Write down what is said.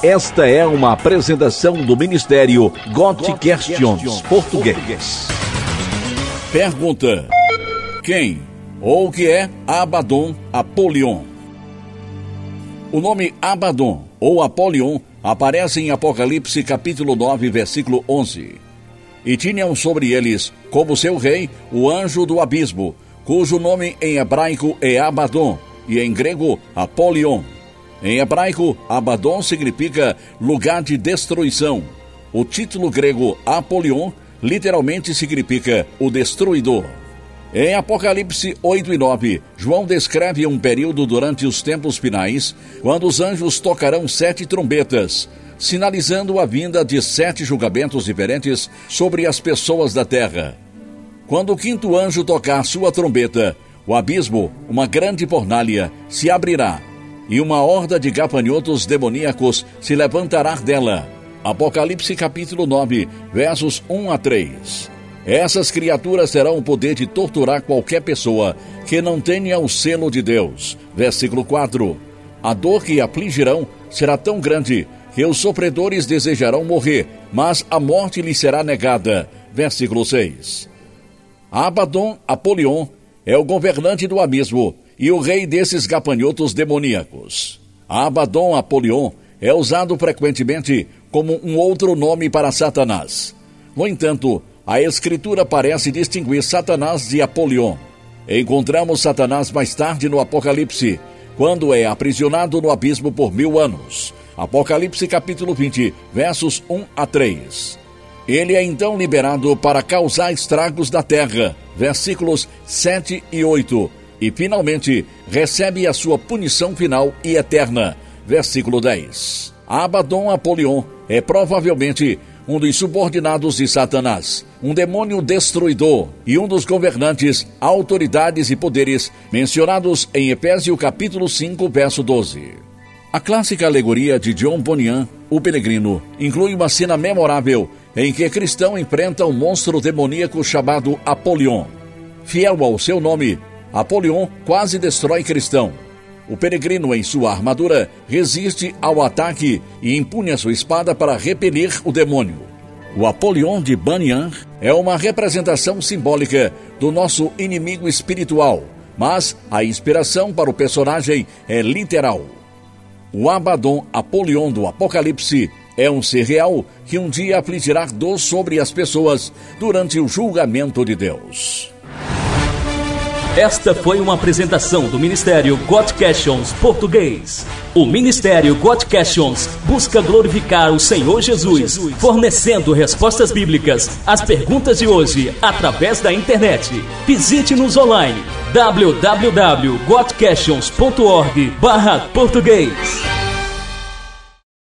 Esta é uma apresentação do Ministério God Questions Português. Pergunta: quem ou o que é Abaddon Apolion? O nome Abaddon ou Apolion aparece em Apocalipse capítulo 9, versículo 11. E tinham sobre eles, como seu rei, o anjo do abismo, cujo nome em hebraico é Abaddon e em grego Apolion. Em hebraico, Abaddon significa lugar de destruição. O título grego Apolion literalmente significa o destruidor. Em Apocalipse 8 e 9, João descreve um período durante os tempos finais, quando os anjos tocarão 7 trombetas, sinalizando a vinda de 7 julgamentos diferentes sobre as pessoas da terra. Quando o 5º anjo tocar sua trombeta, o abismo, uma grande fornalha, se abrirá, e uma horda de gafanhotos demoníacos se levantará dela. Apocalipse capítulo 9, versos 1 a 3. Essas criaturas terão o poder de torturar qualquer pessoa que não tenha o selo de Deus. Versículo 4. A dor que afligirão será tão grande que os sofredores desejarão morrer, mas a morte lhes será negada. Versículo 6. Abaddon Apolion é o governante do abismo e o rei desses gafanhotos demoníacos. Abaddon Apolion é usado frequentemente como um outro nome para Satanás. No entanto, a Escritura parece distinguir Satanás de Apolion. Encontramos Satanás mais tarde no Apocalipse, quando é aprisionado no abismo por 1000 anos. Apocalipse capítulo 20, versos 1 a 3. Ele é então liberado para causar estragos na terra, versículos 7 e 8, e finalmente recebe a sua punição final e eterna, versículo 10. Abaddon Apolion é provavelmente um dos subordinados de Satanás, um demônio destruidor e um dos governantes, autoridades e poderes mencionados em Efésios capítulo 5, verso 12. A clássica alegoria de John Bunyan, O Peregrino, inclui uma cena memorável em que cristão enfrenta um monstro demoníaco chamado Apolion. Fiel ao seu nome, Apolion quase destrói cristão. O peregrino, em sua armadura, resiste ao ataque e empunha sua espada para repelir o demônio. O Apolion de Bunyan é uma representação simbólica do nosso inimigo espiritual, mas a inspiração para o personagem é literal. O Abaddon Apolion do Apocalipse é um ser real que um dia afligirá dor sobre as pessoas durante o julgamento de Deus. Esta foi uma apresentação do Ministério God Questions Português. O Ministério God Questions busca glorificar o Senhor Jesus, fornecendo respostas bíblicas às perguntas de hoje através da internet. Visite-nos online www.godquestions.org/português.